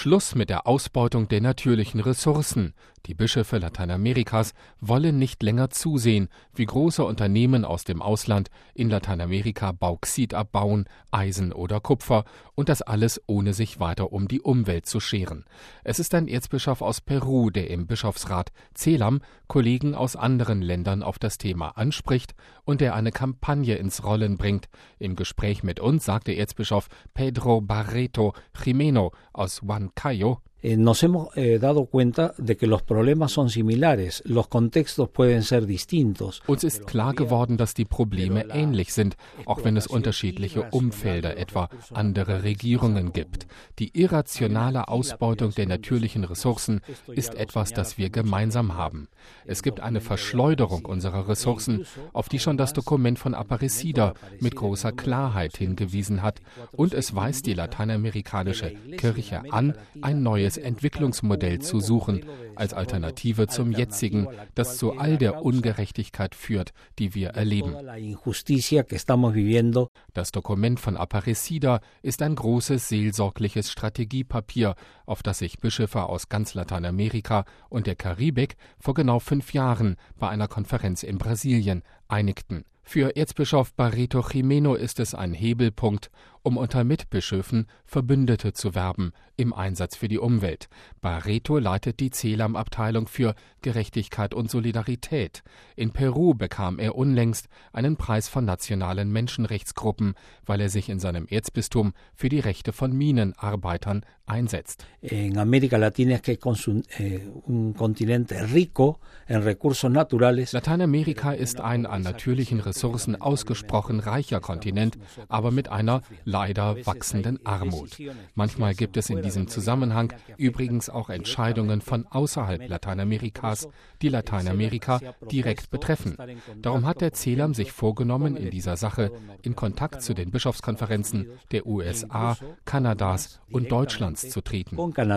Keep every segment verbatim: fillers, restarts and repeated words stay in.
Schluss mit der Ausbeutung der natürlichen Ressourcen. Die Bischöfe Lateinamerikas wollen nicht länger zusehen, wie große Unternehmen aus dem Ausland in Lateinamerika Bauxit abbauen, Eisen oder Kupfer, und das alles ohne sich weiter um die Umwelt zu scheren. Es ist ein Erzbischof aus Peru, der im Bischofsrat CELAM Kollegen aus anderen Ländern auf das Thema anspricht und der eine Kampagne ins Rollen bringt. Im Gespräch mit uns sagte Erzbischof Pedro Barreto Jimeno aus Huancayo: Nos hemos eh, dado cuenta de que los problemas son similares, los contextos pueden ser distintos. Uns ist klar geworden, dass die Probleme ähnlich sind, auch wenn es unterschiedliche Umfelder, etwa andere Regierungen gibt. Die irrationale Ausbeutung der natürlichen Ressourcen ist etwas, das wir gemeinsam haben. Es gibt eine Verschleuderung unserer Ressourcen, auf die schon das Dokument von Aparecida mit großer Klarheit hingewiesen hat, und es weist die lateinamerikanische Kirche an, ein neues Entwicklungsmodell zu suchen, als Alternative zum jetzigen, das zu all der Ungerechtigkeit führt, die wir erleben. Das Dokument von Aparecida ist ein großes seelsorgliches Strategiepapier, auf das sich Bischöfe aus ganz Lateinamerika und der Karibik vor genau fünf Jahren bei einer Konferenz in Brasilien einigten. Für Erzbischof Barreto Jimeno ist es ein Hebelpunkt, um unter Mitbischöfen Verbündete zu werben im Einsatz für die Umwelt. Barreto leitet die CELAM-Abteilung für Gerechtigkeit und Solidarität. In Peru bekam er unlängst einen Preis von nationalen Menschenrechtsgruppen, weil er sich in seinem Erzbistum für die Rechte von Minenarbeitern einsetzt. In América Latina es un continente rico en recursos naturales. Lateinamerika ist ein an natürlichen Ressourcen ausgesprochen reicher Kontinent, aber mit einer leider wachsenden Armut. Manchmal gibt es in diesem Zusammenhang übrigens auch Entscheidungen von außerhalb Lateinamerikas, die Lateinamerika direkt betreffen. Darum hat der CELAM sich vorgenommen, in dieser Sache in Kontakt zu den Bischofskonferenzen der U S A, Kanadas und Deutschlands zu treten.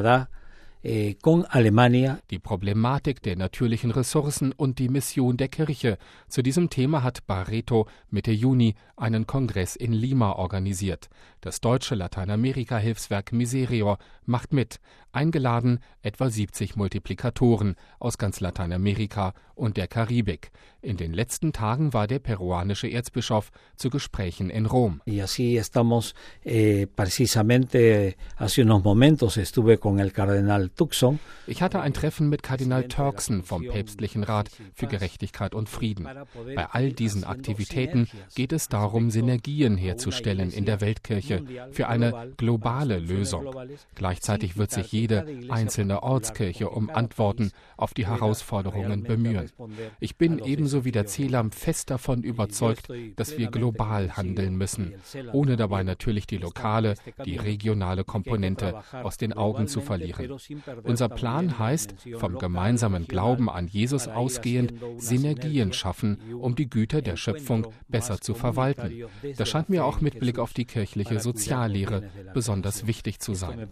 Die Problematik der natürlichen Ressourcen und die Mission der Kirche. Zu diesem Thema hat Barreto Mitte Juni einen Kongress in Lima organisiert. Das deutsche Lateinamerika-Hilfswerk Miserior macht mit. Eingeladen etwa siebzig Multiplikatoren aus ganz Lateinamerika und der Karibik. In den letzten Tagen war der peruanische Erzbischof zu Gesprächen in Rom. Y así estamos, eh, precisamente hace unos momentos estuve con el cardenal Turkson. Ich hatte ein Treffen mit Kardinal Turkson vom Päpstlichen Rat für Gerechtigkeit und Frieden. Bei all diesen Aktivitäten geht es darum, Synergien herzustellen in der Weltkirche für eine globale Lösung. Gleichzeitig wird sich jede einzelne Ortskirche um Antworten auf die Herausforderungen bemühen. Ich bin ebenso wie der CELAM fest davon überzeugt, dass wir global handeln müssen, ohne dabei natürlich die lokale, die regionale Komponente aus den Augen zu verlieren. Unser Plan heißt, vom gemeinsamen Glauben an Jesus ausgehend, Synergien schaffen, um die Güter der Schöpfung besser zu verwalten. Das scheint mir auch mit Blick auf die kirchliche Soziallehre besonders wichtig zu sein.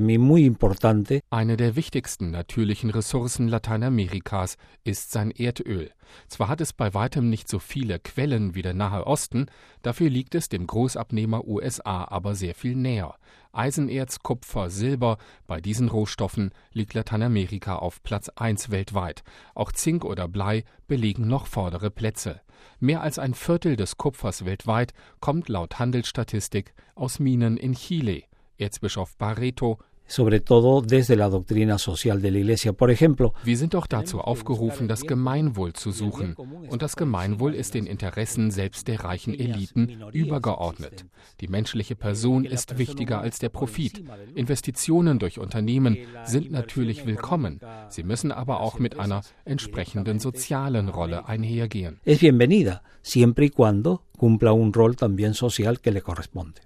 Eine der wichtigsten natürlichen Ressourcen Lateinamerikas ist sein Erdöl. Zwar hat es bei weitem nicht so viele Quellen wie der Nahe Osten, dafür liegt es dem Großabnehmer U S A aber sehr viel näher. Eisenerz, Kupfer, Silber, bei diesen Rohstoffen liegt Lateinamerika auf Platz eins weltweit. Auch Zink oder Blei belegen noch vordere Plätze. Mehr als ein Viertel des Kupfers weltweit kommt laut Handelsstatistik aus Minen in Chile. Erzbischof Barreto: Sobre todo desde la doctrina social de la Iglesia, por ejemplo. Wir sind doch dazu aufgerufen, das Gemeinwohl zu suchen. Und das Gemeinwohl ist den Interessen selbst der reichen Eliten übergeordnet. Die menschliche Person ist wichtiger als der Profit. Investitionen durch Unternehmen sind natürlich willkommen. Sie müssen aber auch mit einer entsprechenden sozialen Rolle einhergehen. Es bienvenida, siempre y cuando cumpla un rol también social que le corresponde.